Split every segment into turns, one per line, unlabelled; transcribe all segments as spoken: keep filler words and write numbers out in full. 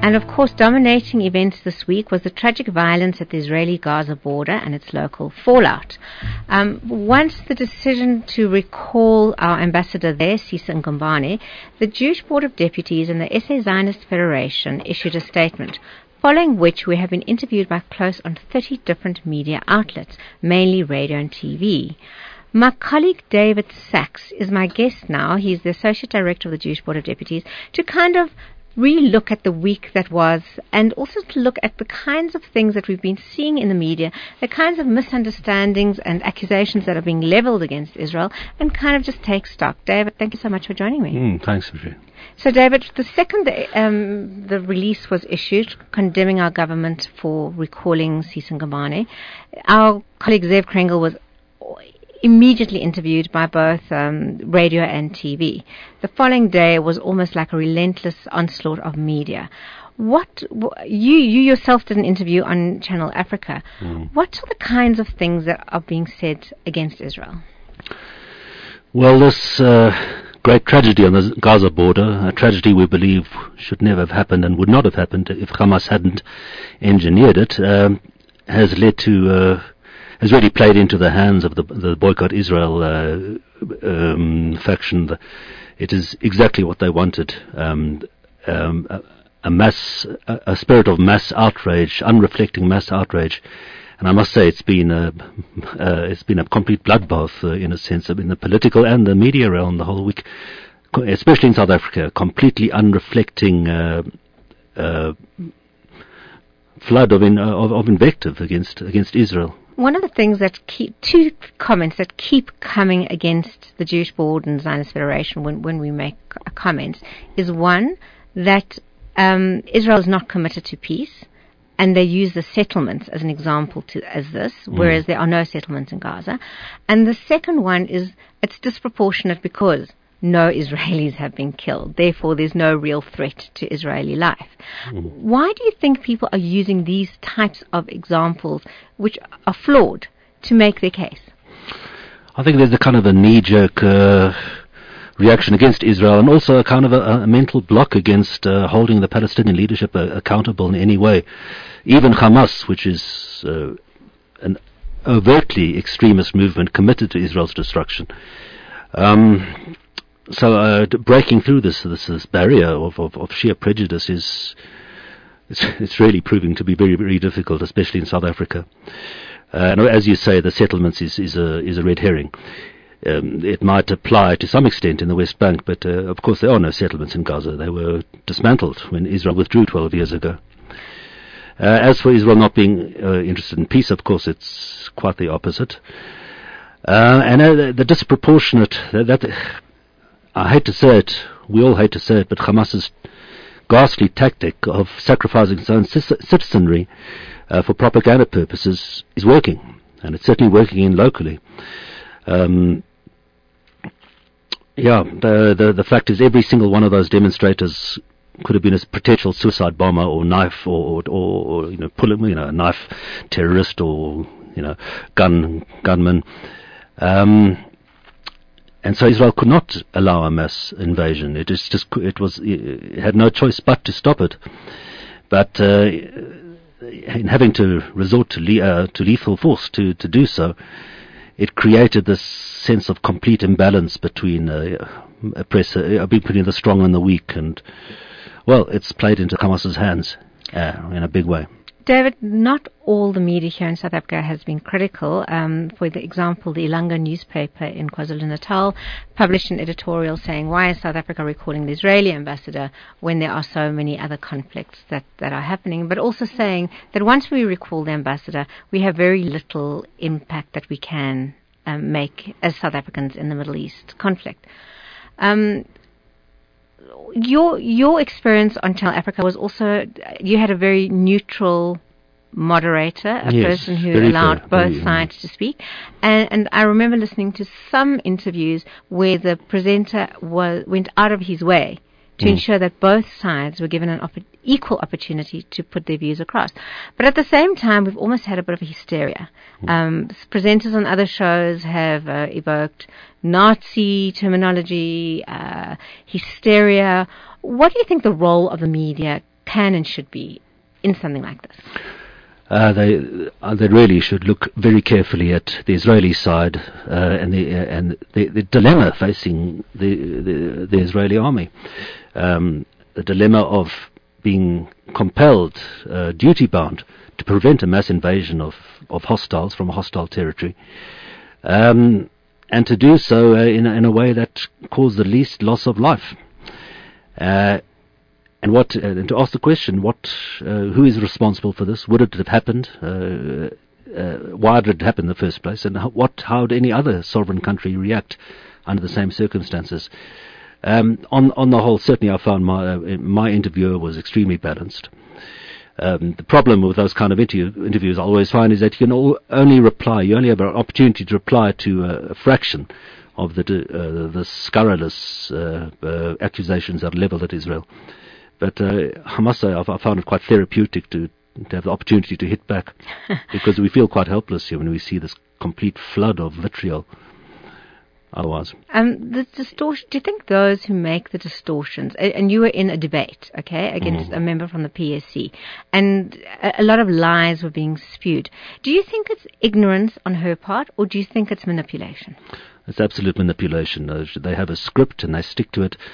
And of course, dominating events this week was the tragic violence at the Israeli-Gaza border and its local fallout. Um, once the decision to recall our ambassador there, Sisa Ngubane, the Jewish Board of Deputies and the S A Zionist Federation issued a statement, following which we have been interviewed by close on thirty different media outlets, mainly radio and T V. My colleague David Sachs is my guest now. He's the Associate Director of the Jewish Board of Deputies, to kind of re-look at the week that was, and also to look at the kinds of things that we've been seeing in the media, the kinds of misunderstandings and accusations that are being leveled against Israel, and kind of just take stock. David, thank you so much for joining me.
Mm, thanks, Sophie.
So, David, the second um, the release was issued condemning our government for recalling Sisa Ngubane, our colleague Zev Krengel was immediately interviewed by both um, radio and T V. The following day was almost like a relentless onslaught of media. What you you yourself did an interview on Channel Africa. Mm. What are the kinds of things that are being said against Israel?
Well, this uh, great tragedy on the Gaza border, a tragedy we believe should never have happened and would not have happened if Hamas hadn't engineered it, um, has led to uh, has really played into the hands of the, the Boycott Israel uh, um, faction. It is exactly what they wanted. Um, um, a, a mass, a, a spirit of mass outrage, unreflecting mass outrage. And I must say it's been a, uh, it's been a complete bloodbath uh, in a sense, in the political and the media realm the whole week, especially in South Africa, completely unreflecting uh, uh, flood of, in, of, of invective against against Israel.
One of the things that keep, two comments that keep coming against the Jewish Board and Zionist Federation when, when we make comments is one, that um, Israel is not committed to peace, and they use the settlements as an example to as this, mm. whereas there are no settlements in Gaza. And the second one is it's disproportionate because no Israelis have been killed. Therefore, there's no real threat to Israeli life. Mm. Why do you think people are using these types of examples, which are flawed, to make their case?
I think there's a kind of a knee-jerk uh, reaction against Israel, and also a kind of a, a mental block against uh, holding the Palestinian leadership uh, accountable in any way. Even Hamas, which is uh, an overtly extremist movement committed to Israel's destruction. Um, So uh, breaking through this this, this barrier of, of, of sheer prejudice is it's, it's really proving to be very very difficult, especially in South Africa. Uh, and as you say, the settlements is, is a is a red herring. Um, it might apply to some extent in the West Bank, but uh, of course there are no settlements in Gaza. They were dismantled when Israel withdrew twelve years ago. Uh, as for Israel not being uh, interested in peace, of course it's quite the opposite. Uh, and uh, the, the disproportionate that. that I hate to say it, we all hate to say it, but Hamas's ghastly tactic of sacrificing its own citizenry uh, for propaganda purposes is working, and it's certainly working in locally. Um, yeah, the, the the fact is every single one of those demonstrators could have been a potential suicide bomber or knife or, or, or you know, pull you know, a knife terrorist or you know, gun gunman. Um, And so Israel could not allow a mass invasion. It is just, it was, it had no choice but to stop it. But uh, in having to resort to, le- uh, to lethal force to, to do so, it created this sense of complete imbalance between uh, oppressor, uh, between the strong and the weak. And, well, it's played into Hamas's hands uh, in a big way.
David, not all the media here in South Africa has been critical. Um, for the example, the Ilanga newspaper in KwaZulu-Natal published an editorial saying, why is South Africa recalling the Israeli ambassador when there are so many other conflicts that, that are happening? But also saying that once we recall the ambassador, we have very little impact that we can um, make as South Africans in the Middle East conflict. Um, Your your experience on Channel Africa was also, you had a very neutral moderator, a
yes,
person who
very
allowed
fair,
both
very,
sides to speak. And, and I remember listening to some interviews where the presenter was, went out of his way to mm. ensure that both sides were given an op- equal opportunity to put their views across. But at the same time, we've almost had a bit of a hysteria. Mm. Um, presenters on other shows have uh, evoked Nazi terminology, uh, hysteria. What do you think the role of the media can and should be in something like this?
Uh, they uh, they really should look very carefully at the Israeli side uh, and the uh, and the, the dilemma facing the, the the Israeli army, um, the dilemma of being compelled, uh, duty bound, to prevent a mass invasion of, of hostiles from a hostile territory, um, and to do so uh, in a, in a way that caused the least loss of life. Uh, And what? Uh, and to ask the question: What? Uh, who is responsible for this? Would it have happened? Uh, uh, why did it happen in the first place? And how, what? How did any other sovereign country react under the same circumstances? Um, on on the whole, certainly, I found my uh, my interviewer was extremely balanced. Um, the problem with those kind of interview, interviews I always find is that you can all, only reply. You only have an opportunity to reply to uh, a fraction of the uh, the scurrilous uh, uh, accusations that are levelled at Israel. But uh, I must say, I've, I found it quite therapeutic to, to have the opportunity to hit back, because we feel quite helpless here when we see this complete flood of vitriol. Otherwise,
um, the distortion. Do you think those who make the distortions, and, and you were in a debate, okay, against mm. a member from the P S C, and a, a lot of lies were being spewed. Do you think it's ignorance on her part, or do you think it's manipulation?
It's absolute manipulation. Uh, they have a script and they stick to it.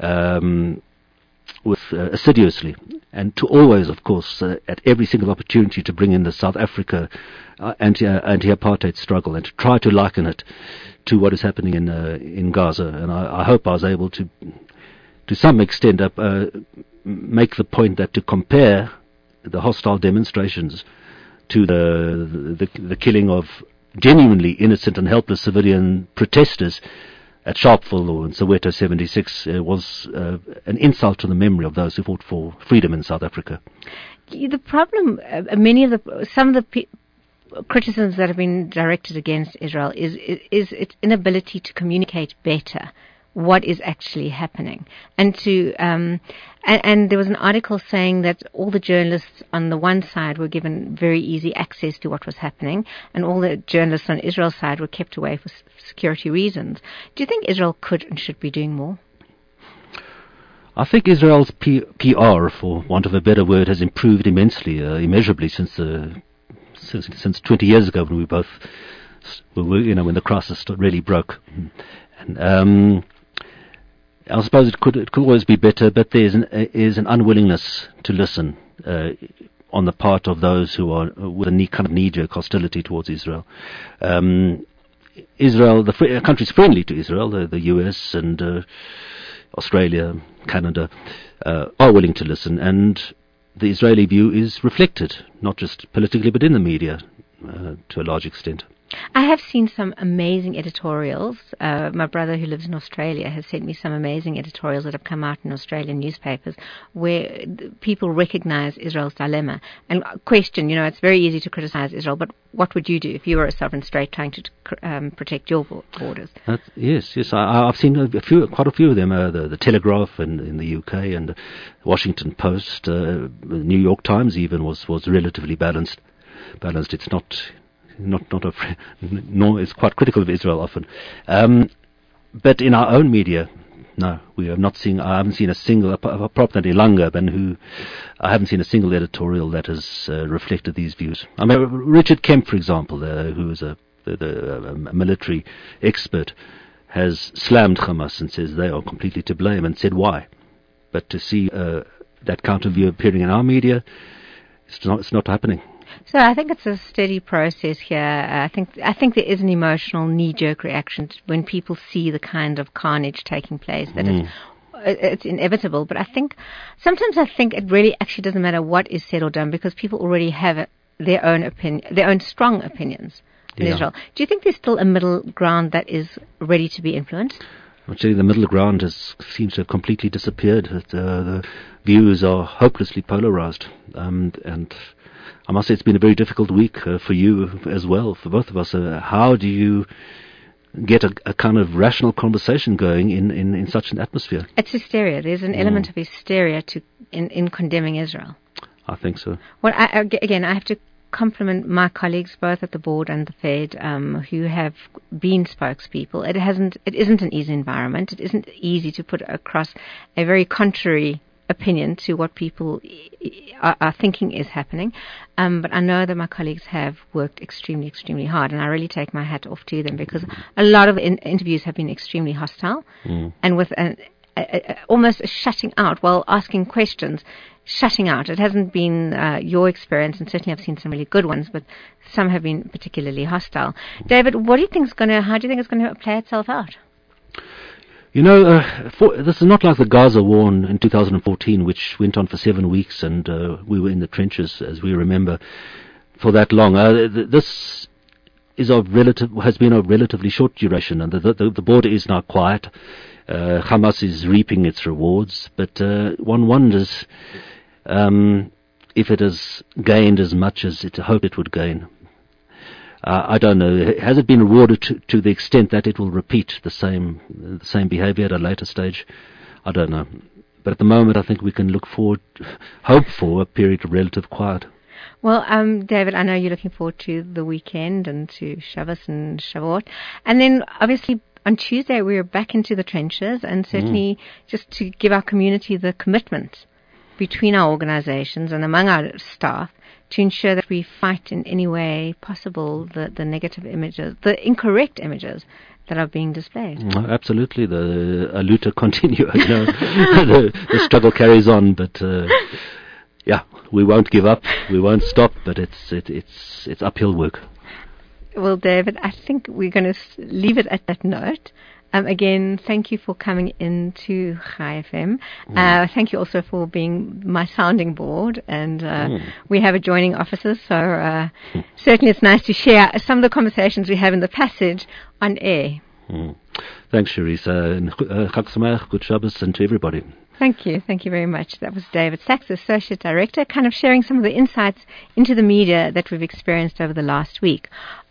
Um, with uh, assiduously, and to always, of course, uh, at every single opportunity to bring in the South Africa uh, anti uh, anti-apartheid struggle, and to try to liken it to what is happening in uh, in Gaza. And I, I hope I was able to, to some extent, uh, uh, make the point that to compare the hostile demonstrations to the the, the killing of genuinely innocent and helpless civilian protesters at Sharpeville or in Soweto seventy-six uh, was uh, an insult to the memory of those who fought for freedom in South Africa.
The problem, uh, many of the, some of the pe- criticisms that have been directed against Israel is, is, is its inability to communicate better what is actually happening. And to um, and, and there was an article saying that all the journalists on the one side were given very easy access to what was happening, and all the journalists on Israel's side were kept away for s- security reasons. Do you think Israel could and should be doing more?
I think Israel's P- PR, for want of a better word, has improved immensely, uh, immeasurably since, uh, since since twenty years ago when we both, were, you know, when the crisis really broke. And um, I suppose it could it could always be better, but there is an, is an unwillingness to listen uh, on the part of those who are with a knee, kind of knee-jerk hostility towards Israel. Um, Israel, the fr- countries friendly to Israel, the, the U S and uh, Australia, Canada, uh, are willing to listen, and the Israeli view is reflected, not just politically, but in the media uh, to a large extent.
I have seen some amazing editorials. Uh, my brother, who lives in Australia, has sent me some amazing editorials that have come out in Australian newspapers where people recognize Israel's dilemma and question, you know, it's very easy to criticize Israel, but what would you do if you were a sovereign state trying to um, protect your borders? That's,
yes, yes. I, I've seen a few, quite a few of them. Uh, the, the Telegraph in, in the U K and the Washington Post, uh, the New York Times even was, was relatively balanced. Balanced. It's not... Not, not a, nor is quite critical of Israel often, um, but in our own media, no, we have not seen. I haven't seen a single, apart from Ilanga, Ben, who I haven't seen a single editorial that has uh, reflected these views. I mean, Richard Kemp, for example, uh, who is a, the, the, a military expert, has slammed Hamas and says they are completely to blame, and said why. But to see uh, that counter view appearing in our media, it's not. It's not happening.
So I think it's a steady process here. I think I think there is an emotional knee-jerk reaction when people see the kind of carnage taking place. That mm. it's, it's inevitable. But I think sometimes I think it really actually doesn't matter what is said or done, because people already have their own opinion, their own strong opinions in yeah. Israel. Do you think there's still a middle ground that is ready to be influenced?
Actually, the middle ground has, seems to have completely disappeared. Uh, the views are hopelessly polarized, um, and I must say it's been a very difficult week uh, for you as well, for both of us. Uh, how do you get a, a kind of rational conversation going in, in, in such an atmosphere?
It's hysteria. There's an mm. element of hysteria to in, in condemning Israel.
I think so.
Well, I, again, I have to compliment my colleagues both at the board and the Fed um, who have been spokespeople. It hasn't. It isn't an easy environment. It isn't easy to put across a very contrary opinion to what people are, are thinking is happening. Um, but I know that my colleagues have worked extremely, extremely hard, and I really take my hat off to them, because a lot of in- interviews have been extremely hostile mm. and with an, a, a, almost a shutting out while asking questions. Shutting out. It hasn't been uh, your experience, and certainly I've seen some really good ones, but some have been particularly hostile. David, what do you think is going to? How do you think it's going to play itself out?
You know, uh, for, this is not like the Gaza war in two thousand fourteen, which went on for seven weeks, and uh, we were in the trenches, as we remember, for that long. Uh, th- this is of relative has been of relatively short duration, and the, the, the border is now quiet. Uh, Hamas is reaping its rewards, but uh, one wonders. Um, if it has gained as much as it hoped it would gain. Uh, I don't know. Has it been rewarded to, to the extent that it will repeat the same the same behavior at a later stage? I don't know. But at the moment, I think we can look forward, hope for a period of relative quiet.
Well, um, David, I know you're looking forward to the weekend and to Shabbos and Shavuot. And then, obviously, on Tuesday, we're back into the trenches, and certainly mm. just to give our community the commitment between our organizations and among our staff to ensure that we fight in any way possible the, the negative images, the incorrect images that are being displayed.
Oh, absolutely. The uh, luta continua, you know, the, the struggle carries on, but uh, yeah, we won't give up, we won't stop, but it's it, it's it's uphill work.
Well, David, I think we're going to leave it at that note. Um, again, thank you for coming into Chai F M. Mm. Uh, thank you also for being my sounding board, and uh, mm. we have adjoining offices, so uh, mm. certainly it's nice to share some of the conversations we have in the passage on air.
Mm. Thanks, Sharisa, and Chag Sameach, good Shabbos, and to everybody.
Thank you. Thank you very much. That was David Sachs, Associate Director, kind of sharing some of the insights into the media that we've experienced over the last week.